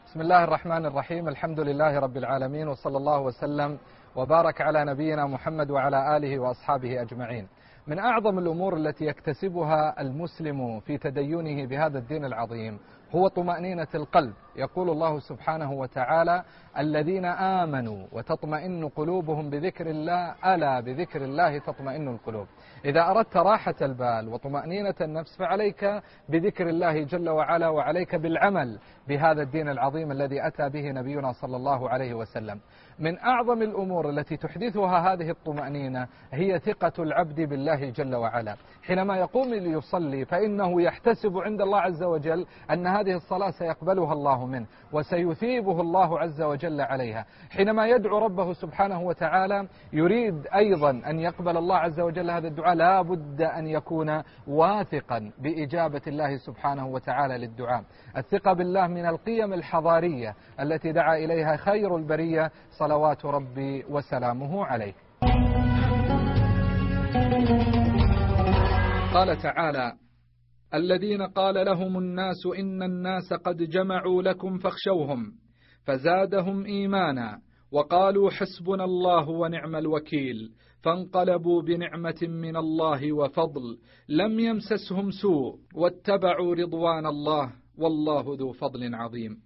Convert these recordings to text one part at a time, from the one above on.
بسم الله الرحمن الرحيم. الحمد لله رب العالمين، وصلى الله وسلم وبارك على نبينا محمد وعلى آله وأصحابه أجمعين. من أعظم الأمور التي يكتسبها المسلم في تدينه بهذا الدين العظيم هو طمأنينة القلب. يقول الله سبحانه وتعالى: الذين آمنوا وتطمئن قلوبهم بذكر الله، ألا بذكر الله تطمئن القلوب. إذا أردت راحة البال وطمأنينة النفس فعليك بذكر الله جل وعلا، وعليك بالعمل بهذا الدين العظيم الذي أتى به نبينا صلى الله عليه وسلم. من أعظم الأمور التي تحدثها هذه الطمأنينة هي ثقة العبد بالله جل وعلا. حينما يقوم ليصلي فإنه يحتسب عند الله عز وجل أن هذه الصلاة سيقبلها الله منه وسيثيبه الله عز وجل عليها. حينما يدعو ربه سبحانه وتعالى يريد أيضا أن يقبل الله عز وجل هذا الدعاء، لا بد أن يكون واثقا بإجابة الله سبحانه وتعالى للدعاء. الثقة بالله من القيم الحضارية التي دعا إليها خير البرية صلوات ربي وسلامه عليه. قال تعالى: الذين قال لهم الناس إن الناس قد جمعوا لكم فاخشوهم فزادهم إيمانا وقالوا حسبنا الله ونعم الوكيل فانقلبوا بنعمة من الله وفضل لم يمسسهم سوء واتبعوا رضوان الله والله ذو فضل عظيم.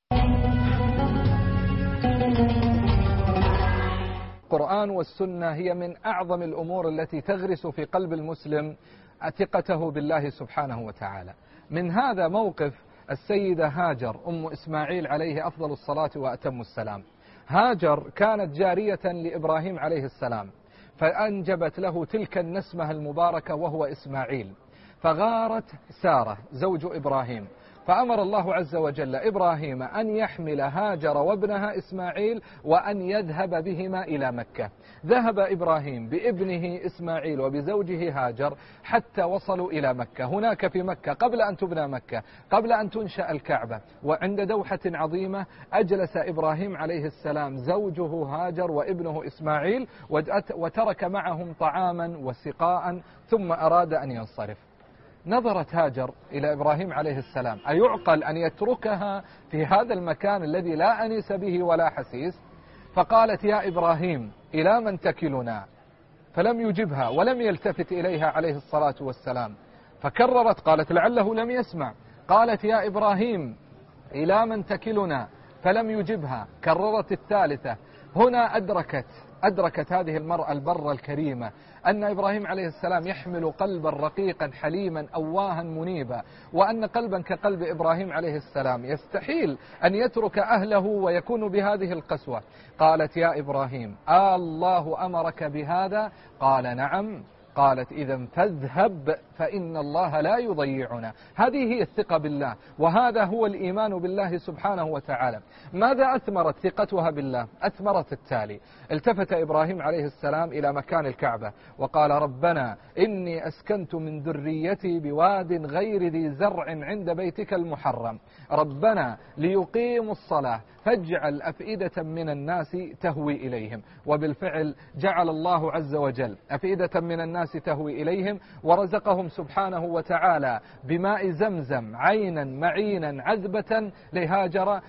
القرآن والسنة هي من أعظم الأمور التي تغرس في قلب المسلم ثقته بالله سبحانه وتعالى. من هذا موقف السيدة هاجر أم إسماعيل عليه أفضل الصلاة وأتم السلام. هاجر كانت جارية لإبراهيم عليه السلام، فأنجبت له تلك النسمة المباركة وهو إسماعيل. فغارت سارة زوج إبراهيم، فأمر الله عز وجل إبراهيم أن يحمل هاجر وابنها إسماعيل وأن يذهب بهما إلى مكة. ذهب إبراهيم بابنه إسماعيل وبزوجه هاجر حتى وصلوا إلى مكة. هناك في مكة قبل أن تبنى مكة، قبل أن تنشأ الكعبة، وعند دوحة عظيمة أجلس إبراهيم عليه السلام زوجه هاجر وابنه إسماعيل وترك معهم طعاما وسقاء ثم أراد أن ينصرف. نظرت هاجر إلى إبراهيم عليه السلام: أيعقل أن يتركها في هذا المكان الذي لا أنيس به ولا حسيس؟ فقالت: يا إبراهيم إلى من تكلنا؟ فلم يجبها ولم يلتفت إليها عليه الصلاة والسلام. فكررت، قالت لعله لم يسمع. قالت: يا إبراهيم إلى من تكلنا؟ فلم يجبها. كررت الثالثة. هنا أدركت هذه المرأة البرة الكريمة أن إبراهيم عليه السلام يحمل قلبا رقيقا حليما أواها منيبا، وأن قلبا كقلب إبراهيم عليه السلام يستحيل أن يترك أهله ويكون بهذه القسوة. قالت: يا إبراهيم الله أمرك بهذا؟ قال: نعم. قالت: إذا فاذهب فإن الله لا يضيعنا. هذه هي الثقة بالله، وهذا هو الإيمان بالله سبحانه وتعالى. ماذا أثمرت ثقتها بالله؟ أثمرت التالي: التفت إبراهيم عليه السلام إلى مكان الكعبة وقال: ربنا إني أسكنت من ذريتي بواد غير ذي زرع عند بيتك المحرم ربنا ليقيموا الصلاة فاجعل أفئدة من الناس تهوي إليهم. وبالفعل جعل الله عز وجل أفئدة من الناس تهوي إليهم، ورزقهم سبحانه وتعالى بماء زمزم عينا معينا عذبة لهاجر.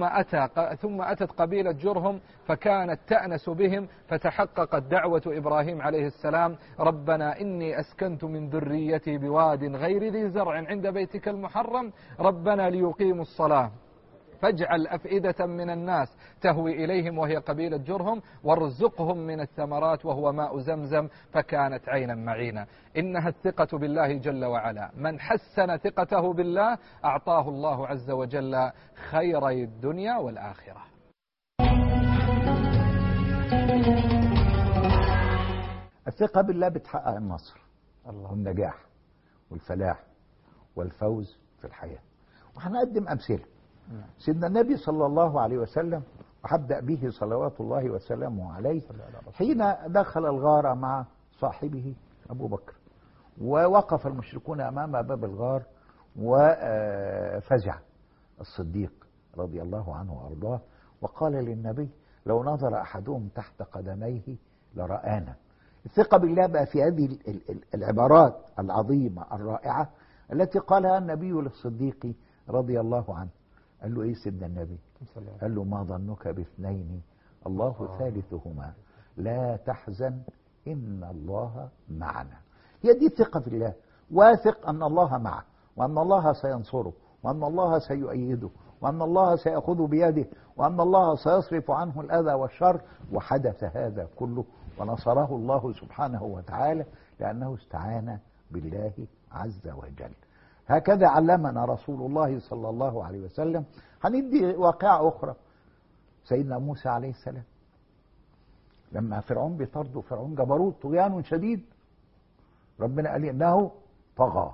ثم أتت قبيلة جرهم فكانت تأنس بهم، فتحققت دعوة إبراهيم عليه السلام: ربنا إني أسكنت من ذريتي بواد غير ذي زرع عند بيتك المحرم ربنا ليقيموا الصلاة فاجعل أفئدة من الناس تهوي إليهم، وهي قبيلة جرهم، وارزقهم من الثمرات وهو ماء زمزم فكانت عينا معينا. إنها الثقة بالله جل وعلا. من حسن ثقته بالله أعطاه الله عز وجل خيري الدنيا والآخرة. الثقة بالله بتحقق النصر والنجاح والفلاح والفوز في الحياة. وهنقدم أمثلة. سيدنا النبي صلى الله عليه وسلم، وحبدأ به صلوات الله وسلامه عليه، حين دخل الغار مع صاحبه أبو بكر، ووقف المشركون أمام باب الغار وفزع الصديق رضي الله عنه وأرضاه وقال للنبي: لو نظر أحدهم تحت قدميه لرآنا. الثقة بالله بقى في هذه العبارات العظيمة الرائعة التي قالها النبي للصديق رضي الله عنه. قال له ايه سيدنا النبي؟ قال له ما ظنك باثنين الله ثالثهما لا تحزن إن الله معنا. هي دي الثقة في الله، واثق أن الله معه، وأن الله سينصره، وأن الله سيؤيده، وأن الله سيأخذ بيده، وأن الله سيصرف عنه الأذى والشر. وحدث هذا كله ونصره الله سبحانه وتعالى لأنه استعان بالله عز وجل. هكذا علمنا رسول الله صلى الله عليه وسلم. هندي واقعة أخرى، سيدنا موسى عليه السلام لما فرعون بيطرده، فرعون جبروت طغيان شديد، ربنا قال إنه طغى.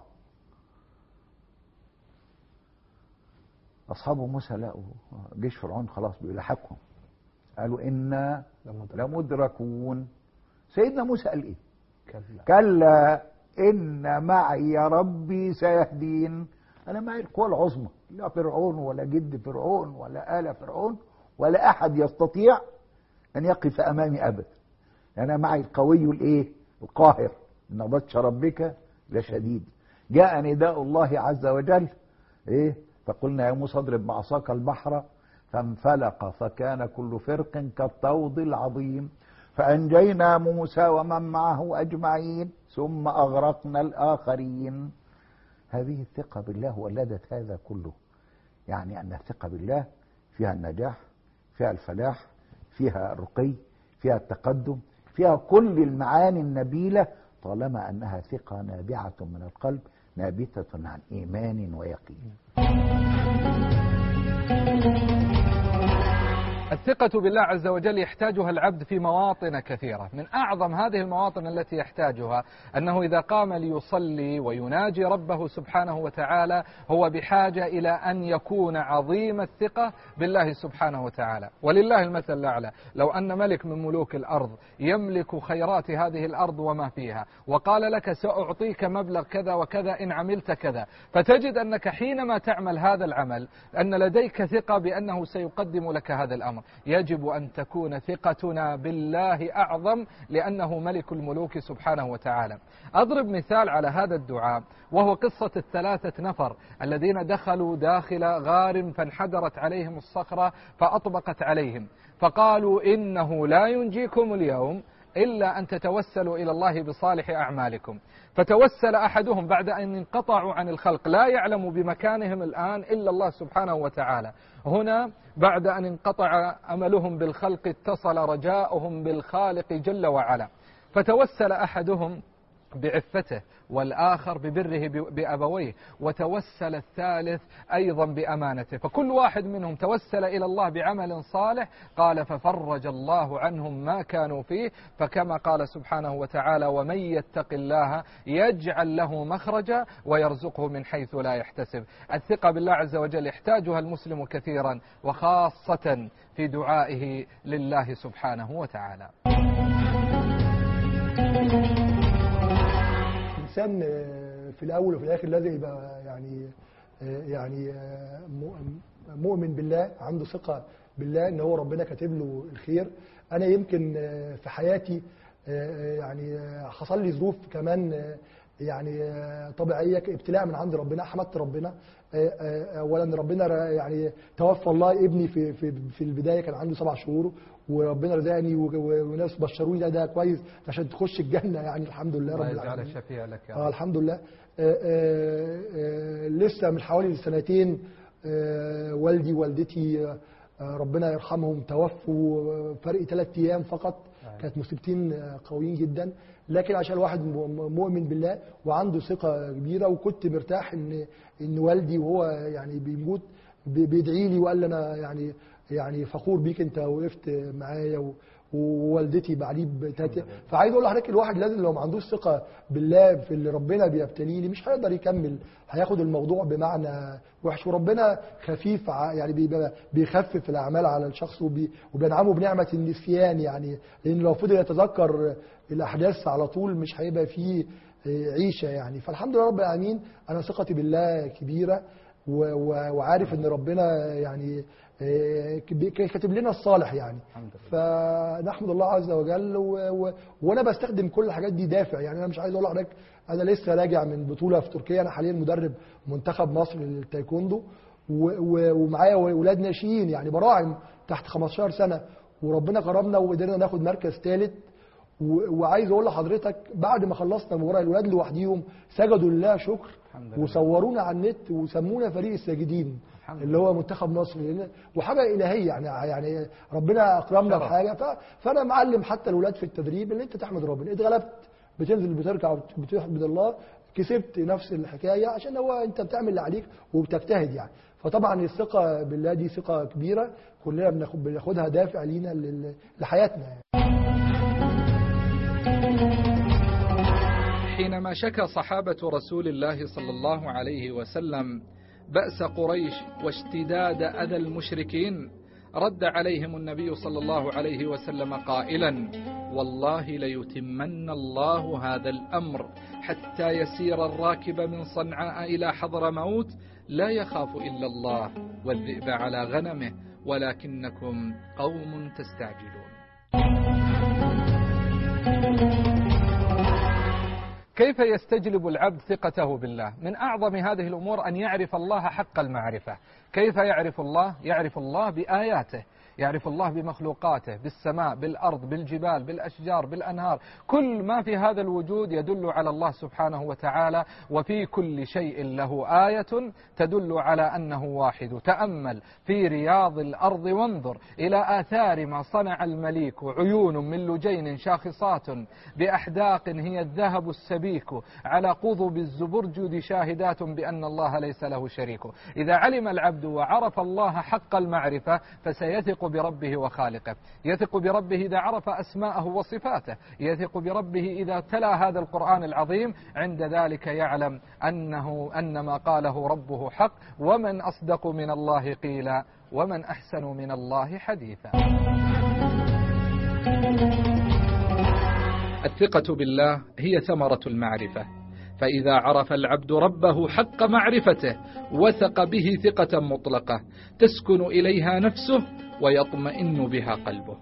أصحاب موسى لقوا جيش فرعون خلاص بيلاحقهم، قالوا إنا لمدركون. سيدنا موسى قال إيه؟ كلا إن معي ربي سيهدين. أنا معي القوى العظمى، لا فرعون ولا جد فرعون ولا آل فرعون ولا أحد يستطيع أن يقف أمامي أبدا. أنا معي القوي الإيه؟ القاهر، إن بطش ربك لشديد. جاء نداء الله عز وجل إيه؟ فقلنا يا موسى اضرب بعصاك البحر فانفلق فكان كل فرق كالطود العظيم فأنجينا موسى ومن معه أجمعين ثم أغرقنا الآخرين. هذه الثقة بالله ولدت هذا كله. يعني أن الثقة بالله فيها النجاح، فيها الفلاح، فيها الرقي، فيها التقدم، فيها كل المعاني النبيلة، طالما أنها ثقة نابعة من القلب نابتة عن إيمان ويقين. الثقة بالله عز وجل يحتاجها العبد في مواطن كثيرة. من أعظم هذه المواطن التي يحتاجها أنه إذا قام ليصلي ويناجي ربه سبحانه وتعالى هو بحاجة إلى أن يكون عظيم الثقة بالله سبحانه وتعالى. ولله المثل الأعلى، لو أن ملك من ملوك الأرض يملك خيرات هذه الأرض وما فيها وقال لك سأعطيك مبلغ كذا وكذا إن عملت كذا، فتجد أنك حينما تعمل هذا العمل أن لديك ثقة بأنه سيقدم لك هذا الأمر. يجب أن تكون ثقتنا بالله أعظم لأنه ملك الملوك سبحانه وتعالى. أضرب مثال على هذا الدعاء، وهو قصة الثلاثة نفر الذين دخلوا داخل غار فانحدرت عليهم الصخرة فأطبقت عليهم، فقالوا إنه لا ينجيكم اليوم إلا أن تتوسلوا إلى الله بصالح أعمالكم. فتوسل أحدهم بعد أن انقطعوا عن الخلق، لا يعلم بمكانهم الآن إلا الله سبحانه وتعالى. هنا بعد أن انقطع أملهم بالخلق اتصل رجاؤهم بالخالق جل وعلا، فتوسل أحدهم بعفته والآخر ببره بأبويه، وتوسل الثالث أيضا بأمانته. فكل واحد منهم توسل إلى الله بعمل صالح، قال ففرج الله عنهم ما كانوا فيه. فكما قال سبحانه وتعالى ومن يتق الله يجعل له مخرجا ويرزقه من حيث لا يحتسب. الثقة بالله عز وجل يحتاجها المسلم كثيرا، وخاصة في دعائه لله سبحانه وتعالى. الإنسان في الأول وفي الآخر لازم يبقى يعني مؤمن بالله، عنده ثقة بالله إن هو ربنا كاتب له الخير. أنا يمكن في حياتي يعني حصل لي ظروف كمان يعني طبيعية، ابتلاء من عند ربنا. حمدت ربنا اولا، ربنا يعني توفى الله ابني في البدايه كان عنده 7 شهور، وربنا رزقني وناس بشروني ده كويس عشان تخش الجنه، يعني الحمد لله رب العالمين. الله يجعل شفيع لك يا رب. الحمد لله. لسه من حوالي 2 والدي ووالدتي ربنا يرحمهم توفوا فرق 3 أيام فقط. كانت مصيبتين قويين جدا، لكن عشان الواحد مؤمن بالله وعنده ثقة كبيرة، وكنت مرتاح ان والدي وهو يعني بيموت بيدعي لي وقال لي انا يعني فخور بيك انت وقفت معايا، ووالدتي بعديه فعايز اقول لحضرتك الواحد لازم لو ما عندوش ثقة بالله في اللي ربنا بيبتليه لي مش هيقدر يكمل، هياخد الموضوع بمعنى وحش. وربنا خفيف يعني بيخفف الاعمال على الشخص وبينعمه بنعمة النسيان، يعني لان لو فضل يتذكر الاحداث على طول مش هيبقى فيه عيشة يعني. فالحمد لله رب العالمين، انا ثقتي بالله كبيرة وعارف ان ربنا يعني كاتب لنا الصالح يعني. فنحمد الله عز وجل وانا بستخدم كل الحاجات دي دافع. يعني انا مش عايز اقول لحضرتك انا لسه راجع من بطولة في تركيا، انا حاليا مدرب منتخب مصر للتايكوندو، ومعايا ولاد ناشئين يعني براعم تحت 15 سنة، وربنا كرمنا وقدرنا ناخد مركز ثالث. وعايز اقول لحضرتك بعد ما خلصنا مباراه الولاد لوحديهم سجدوا لله شكر وصورونا على النت وسمونا فريق الساجدين اللي هو منتخب مصر، وحاجه الهيه يعني ربنا اكرمنا بحاجه. فانا معلم حتى الولاد في التدريب ان انت تحمد ربنا، اتغلبت بتنزل بتركع بتحمد الله، كسبت نفس الحكايه عشان هو انت بتعمل اللي عليك وبتجتهد يعني. فطبعا الثقه بالله دي ثقه كبيره كلنا بناخدها دافع لينا لحياتنا يعني. حينما شكى صحابة رسول الله صلى الله عليه وسلم بأس قريش واشتداد أذى المشركين، رد عليهم النبي صلى الله عليه وسلم قائلا: والله ليتمن الله هذا الأمر حتى يسير الراكب من صنعاء إلى حضرموت لا يخاف إلا الله والذئب على غنمه ولكنكم قوم تستعجلون. كيف يستجلب العبد ثقته بالله؟ من أعظم هذه الأمور أن يعرف الله حق المعرفة. كيف يعرف الله؟ يعرف الله بآياته، يعرف الله بمخلوقاته، بالسماء، بالأرض، بالجبال، بالأشجار، بالأنهار. كل ما في هذا الوجود يدل على الله سبحانه وتعالى، وفي كل شيء له آية تدل على أنه واحد. تأمل في رياض الأرض وانظر إلى آثار ما صنع المليك، عيون من لجين شاخصات بأحداق هي الذهب السبيك، على قضب الزبرجد شاهدات بأن الله ليس له شريك. إذا علم العبد وعرف الله حق المعرفة فسيثق بربه وخالقه، يثق بربه إذا عرف أسماءه وصفاته، يثق بربه إذا تلا هذا القرآن العظيم. عند ذلك يعلم أن ما قاله ربه حق، ومن أصدق من الله قيلا ومن أحسن من الله حديثا. الثقة بالله هي ثمرة المعرفة، فإذا عرف العبد ربه حق معرفته وثق به ثقة مطلقة تسكن إليها نفسه ويطمئن بها قلبه.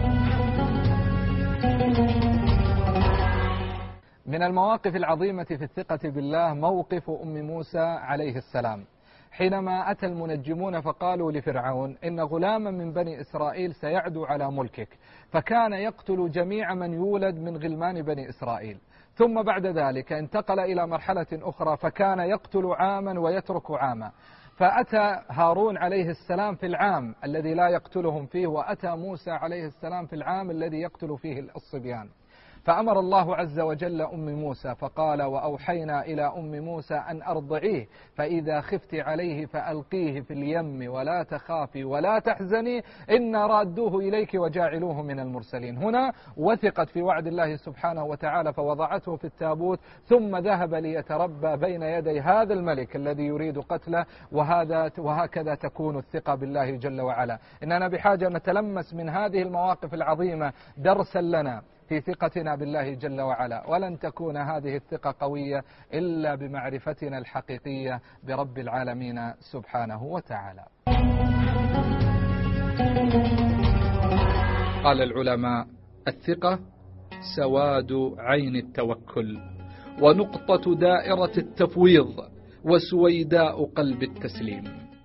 من المواقف العظيمة في الثقة بالله موقف أم موسى عليه السلام، حينما أتى المنجمون فقالوا لفرعون: إن غلاما من بني إسرائيل سيعدو على ملكك، فكان يقتل جميع من يولد من غلمان بني إسرائيل. ثم بعد ذلك انتقل إلى مرحلة أخرى فكان يقتل عاما ويترك عاما، فأتى هارون عليه السلام في العام الذي لا يقتلهم فيه، وأتى موسى عليه السلام في العام الذي يقتل فيه الصبيان. فأمر الله عز وجل أم موسى فقال: وأوحينا إلى أم موسى أن أرضعيه، فإذا خفت عليه فألقيه في اليم ولا تخافي ولا تحزني إنا رادوه إليك وجاعلوه من المرسلين. هنا وثقت في وعد الله سبحانه وتعالى فوضعته في التابوت، ثم ذهب ليتربى بين يدي هذا الملك الذي يريد قتله. وهكذا تكون الثقة بالله جل وعلا. إننا بحاجة نتلمس من هذه المواقف العظيمة درسا لنا في ثقتنا بالله جل وعلا، ولن تكون هذه الثقة قوية إلا بمعرفتنا الحقيقية برب العالمين سبحانه وتعالى. قال العلماء: الثقة سواد عين التوكل، ونقطة دائرة التفويض، وسويداء قلب التسليم.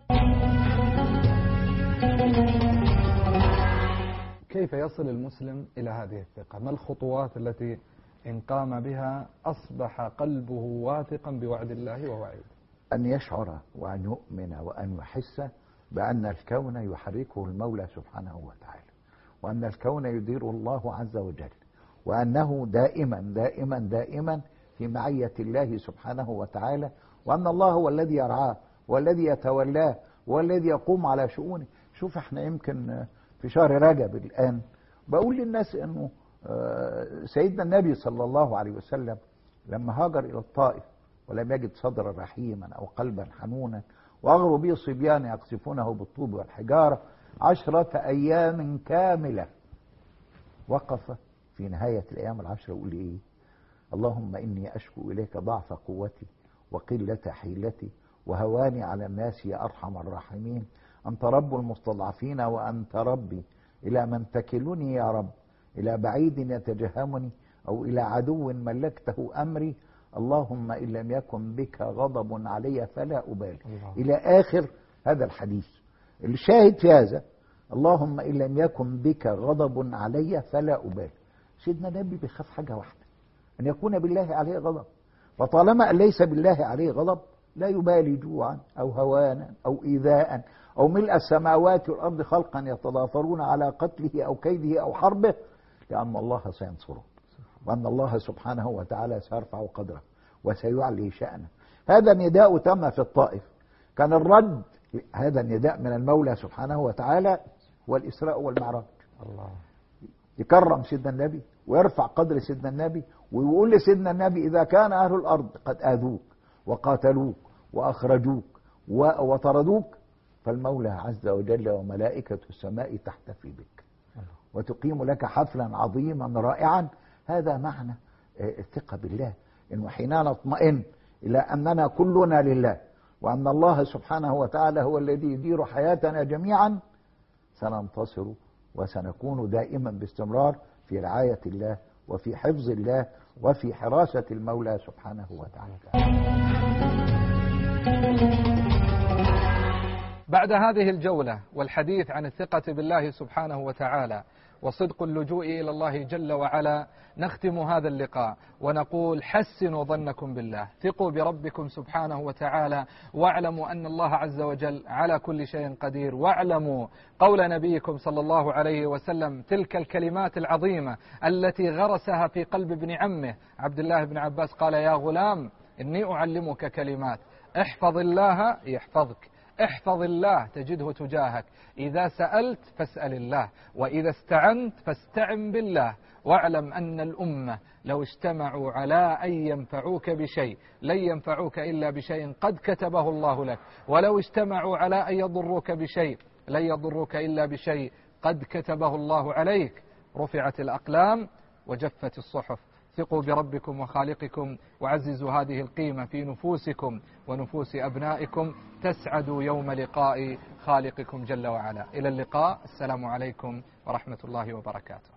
كيف يصل المسلم إلى هذه الثقة؟ ما الخطوات التي إن قام بها أصبح قلبه واثقا بوعد الله ووعيده؟ أن يشعر وأن يؤمن وأن يحس بأن الكون يحركه المولى سبحانه وتعالى، وأن الكون يدير الله عز وجل، وأنه دائما دائما دائما في معية الله سبحانه وتعالى، وأن الله هو الذي يرعاه والذي يتولاه والذي يقوم على شؤونه. شوف احنا يمكن في شهر رجب الآن بقول للناس أنه سيدنا النبي صلى الله عليه وسلم لما هاجر إلى الطائف ولم يجد صدرا رحيما أو قلبا حنونا، وأغروا به صبيان يقذفونه بالطوب والحجارة 10 أيام كاملة، وقف في نهاية الأيام 10 يقول إيه؟ اللهم إني أشكو إليك ضعف قوتي وقلة حيلتي وهواني على الناس يا أرحم الراحمين، أنت رب المستضعفين وأنت ربي، إلى من تكلني يا رب؟ إلى بعيد يتجهمني أو إلى عدو ملكته أمري؟ اللهم إن لم يكن بك غضب علي فلا أبالي. إلى آخر هذا الحديث. الشاهد في هذا اللهم إن لم يكن بك غضب علي فلا أبالي. سيدنا النبي بيخاف حاجة واحدة، أن يكون بالله عليه غضب، فطالما أن ليس بالله عليه غضب لا يبالي جوعا أو هوانا أو إيذاء أو ملء السماوات والأرض خلقا يتضافرون على قتله أو كيده أو حربه، لأن الله سينصره، وأن الله سبحانه وتعالى سيرفع قدره وسيعلي شأنه. هذا النداء تم في الطائف. كان الرد هذا النداء من المولى سبحانه وتعالى هو الإسراء والمعراج. الله يكرم سيدنا النبي ويرفع قدر سيدنا النبي، ويقول لسيدنا النبي إذا كان أهل الأرض قد آذوك وقاتلوك وأخرجوك وطردوك، فالمولى عز وجل وملائكة السماء تحتفي بك وتقيم لك حفلا عظيما رائعا. هذا معنى الثقة بالله، إنه حين نطمئن إلى أننا كلنا لله، وأن الله سبحانه وتعالى هو الذي يدير حياتنا جميعا، سننتصر وسنكون دائما باستمرار في رعاية الله وفي حفظ الله وفي حراسة المولى سبحانه وتعالى. بعد هذه الجولة والحديث عن الثقة بالله سبحانه وتعالى وصدق اللجوء إلى الله جل وعلا، نختم هذا اللقاء ونقول حسنوا ظنكم بالله، ثقوا بربكم سبحانه وتعالى، واعلموا أن الله عز وجل على كل شيء قدير، واعلموا قول نبيكم صلى الله عليه وسلم تلك الكلمات العظيمة التي غرسها في قلب ابن عمه عبد الله بن عباس، قال يا غلام إني أعلمك كلمات، احفظ الله يحفظك، احفظ الله تجده تجاهك، إذا سألت فاسأل الله، وإذا استعنت فاستعن بالله، واعلم أن الأمة لو اجتمعوا على أن ينفعوك بشيء لن ينفعوك إلا بشيء قد كتبه الله لك، ولو اجتمعوا على أن يضروك بشيء لن يضروك إلا بشيء قد كتبه الله عليك. رفعت الأقلام وجفت الصحف. ثقوا بربكم وخالقكم، وعززوا هذه القيمة في نفوسكم ونفوس أبنائكم، تسعدوا يوم لقاء خالقكم جل وعلا. إلى اللقاء، السلام عليكم ورحمة الله وبركاته.